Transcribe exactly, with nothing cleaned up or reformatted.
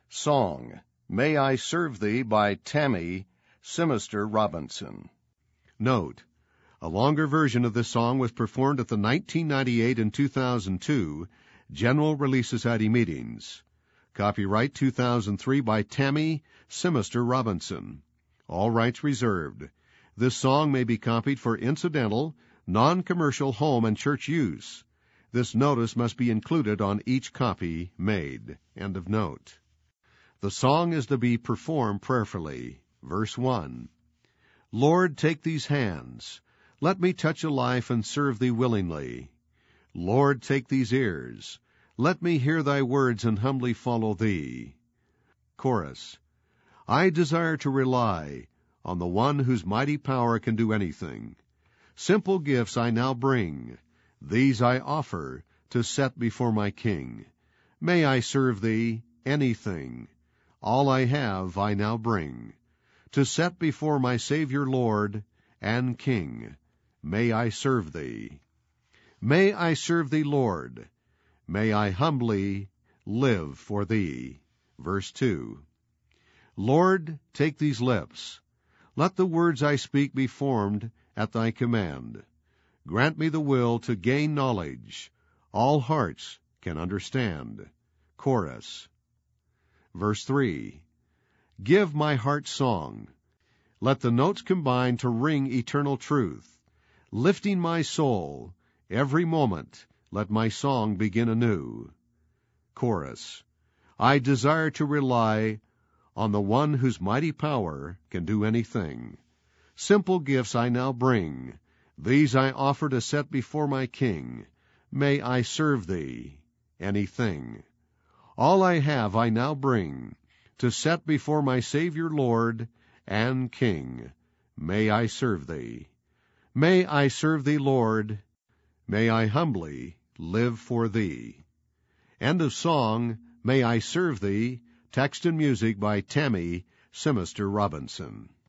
Song, May I Serve Thee by Tammy Simister Robinson. Note: a longer version of this song was performed at the nineteen ninety-eight and two thousand two General Relief Society meetings. Copyright two thousand three by Tammy Simister Robinson. All rights reserved. This song may be copied for incidental, non-commercial home and church use. This notice must be included on each copy made. End of note. The song is to be performed prayerfully. Verse one. Lord, take these hands. Let me touch a life and serve Thee willingly. Lord, take these ears. Let me hear Thy words and humbly follow Thee. Chorus. I desire to rely on the one whose mighty power can do anything. Simple gifts I now bring. These I offer to set before my King. May I serve Thee anything. All I have I now bring. To set before my Savior Lord and King. May I serve Thee. May I serve Thee, Lord. May I humbly live for Thee. Verse two. Lord, take these lips. Let the words I speak be formed at Thy command. Grant me the will to gain knowledge. All hearts can understand. Chorus. Verse three. Give my heart song. Let the notes combine to ring eternal truth. Lifting my soul, every moment, let my song begin anew. Chorus. I desire to rely on the one whose mighty power can do anything. Simple gifts I now bring. These I offer to set before my King. May I serve Thee anything. All I have I now bring, to set before my Savior Lord and King. May I serve Thee. May I serve Thee, Lord. May I humbly live for Thee. End of song, May I Serve Thee, text and music by Tammy Simister Robinson.